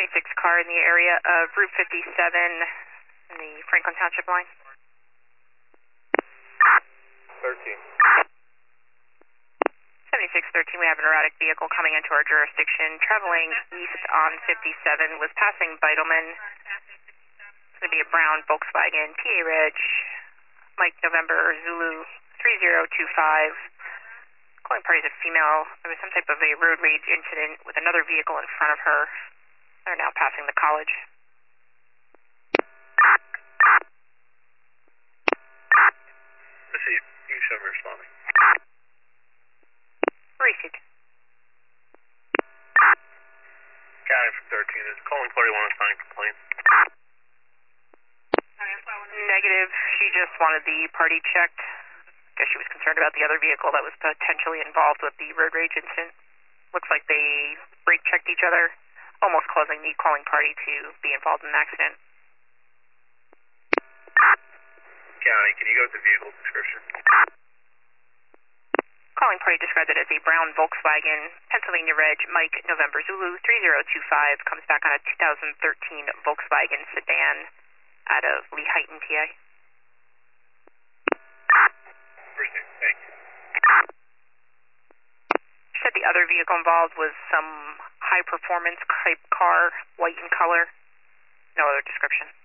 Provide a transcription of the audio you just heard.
76 car in the area of Route 57 in the Franklin Township line. 13. 7613, we have an erratic vehicle coming into our jurisdiction, traveling east on 57, was passing Vitalman. It's going to be a brown Volkswagen, PA Reg, Mike November Zulu 3025. Calling party is a female. There was some type of a road rage incident with another vehicle in front of her. They're now passing the college. Received. You can show me responding. Received. County from 13 is calling party one assigning complaint. Negative. She just wanted the party checked. I guess she was concerned about the other vehicle that was potentially involved with the road rage incident. Looks like they brake checked each other, almost causing the calling party to be involved in an accident. County, can you go with the vehicle description? Calling party described it as a brown Volkswagen, Pennsylvania Reg, Mike November Zulu 3025, comes back on a 2013 Volkswagen sedan out of Lehighton, PA. Thank you. She said the other vehicle involved was some high-performance type car, white in color. No other description.